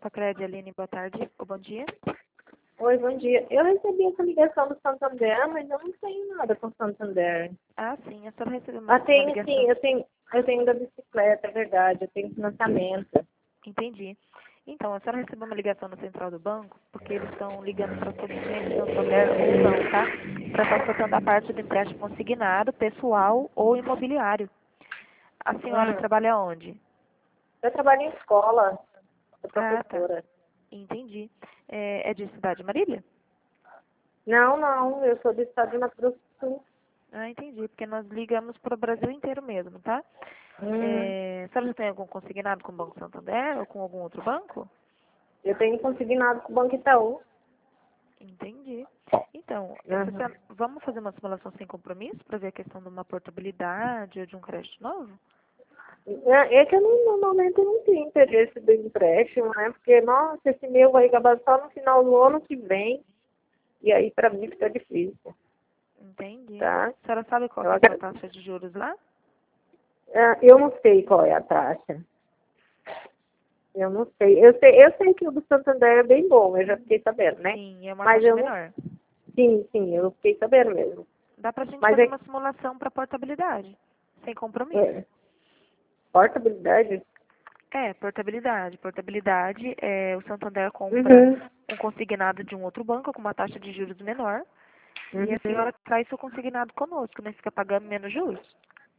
Sacredi, Aline, boa tarde. Ou bom dia. Oi, bom dia. Eu recebi essa ligação do Santander, mas eu não tenho nada com o Santander. Ah, sim, a senhora recebeu uma Tenho ligação. sim, eu tenho da bicicleta, é verdade, eu tenho financiamento. Entendi. Então, a senhora recebeu uma ligação na central do banco, porque eles estão ligando para todos os clientes do Santander ou não, tá? Para estar tratando a parte do empréstimo consignado, pessoal ou imobiliário. A senhora trabalha onde? Eu trabalho em escola, sou Ah, tá. professora. Entendi. É de Cidade Marília? Não, eu sou do estado de Mato Grosso do Sul. Ah, entendi, porque nós ligamos para o Brasil inteiro mesmo, tá? A senhora já tem algum consignado com o Banco Santander ou com algum outro banco? Eu tenho consignado com o Banco Itaú. Entendi. Então, Uhum. vamos fazer uma simulação sem compromisso para ver a questão de uma portabilidade ou de um crédito novo? É que eu no momento eu não tenho interesse do empréstimo, né? Porque, nossa, esse meu vai acabar só no final do ano que vem. E aí, pra mim, fica difícil, Entendi. tá? A senhora sabe qual Eu, que é a sua agra- taxa de juros lá? eu não sei qual é a taxa. Eu não sei. Eu sei que o do Santander é bem bom, eu já fiquei sabendo, né? Sim, é uma Mas taxa eu não. menor. Sim, eu fiquei sabendo mesmo. Dá pra gente Mas fazer uma simulação para portabilidade, sem compromisso. é portabilidade? Portabilidade. Portabilidade é o Santander compra Uhum. um consignado de um outro banco com uma taxa de juros menor e a Uhum. senhora traz seu consignado conosco, né? Fica pagando menos juros.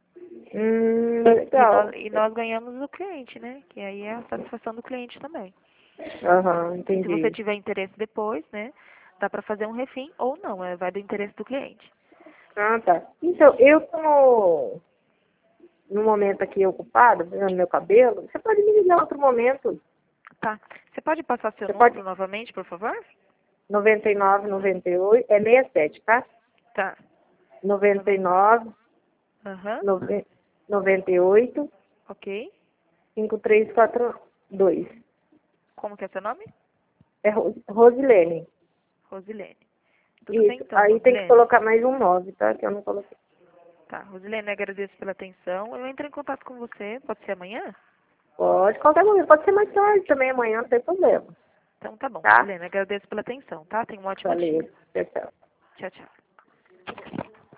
Legal. E nós ganhamos o cliente, né? Que aí é a satisfação do cliente também. Aham, E se você entendi. tiver interesse depois, né? Dá para fazer um refim ou não, vai do interesse do cliente. Ah, tá. Então, eu tô no momento aqui ocupado, fazendo meu cabelo. Você pode me ligar em outro momento? Tá. Você pode passar seu Você pode. número novamente, por favor? 99, 98, é 67, tá? Tá. 99, Aham. 98, Ok. 5342. Como que é seu nome? É Rosilene. Rosilene. Tudo bem Isso. então, Aí tem que Rosilene? colocar mais um 9, tá? Que eu não coloquei. Tá. Rosilene, agradeço pela atenção. Eu entro em contato com você. Pode ser amanhã? Pode, qualquer momento. Pode ser mais tarde também, amanhã, não tem problema. Então tá bom, Tá? Rosilene. Agradeço pela atenção, tá? Tenha um ótimo Valeu. dia. Tchau, tchau. Tchau, tchau.